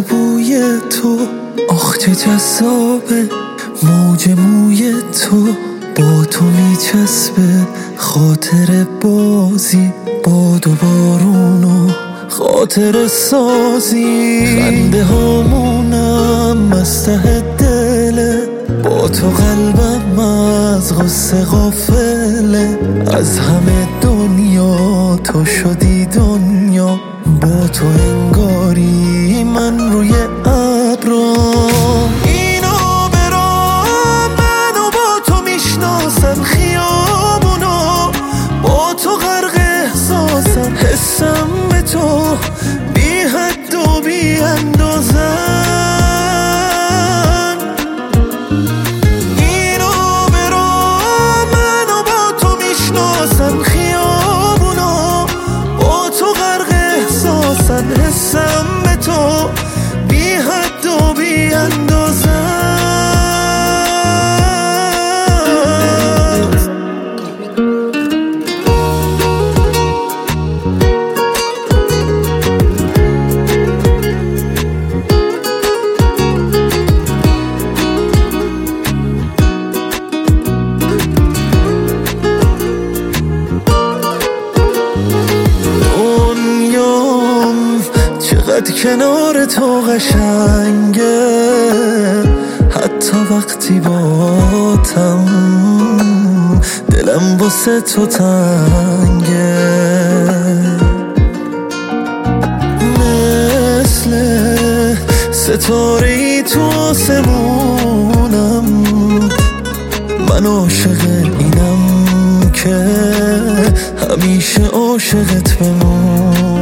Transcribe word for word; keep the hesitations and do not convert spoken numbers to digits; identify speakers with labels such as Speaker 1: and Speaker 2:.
Speaker 1: بوی تو، آخ چه جذابه موج موی تو، با تو میچسبه خاطر بازی، باد و بارون و خاطر سازی، خنده هامونم مسته دله، با تو قلبم از غصه غافله، از همه دنیا تو شدی دنیا، با تو انگاری من روی ابرام. اینو برام منو با تو میشناسن، خیامونو با تو غرق احساسن، حسم به تو بی حد و بی اندازن. اینو برام منو با تو میشناسن، خیامونو با تو غرق احساسن، حسم به تو بی حد و بی اندازن. چقدر کنار تو قشنگه، حتی وقتی باتم دلم واسه تو تنگه، مثل ستاره‌ای تو آسمونم، من عاشق اینم که همیشه عاشقت بمونم.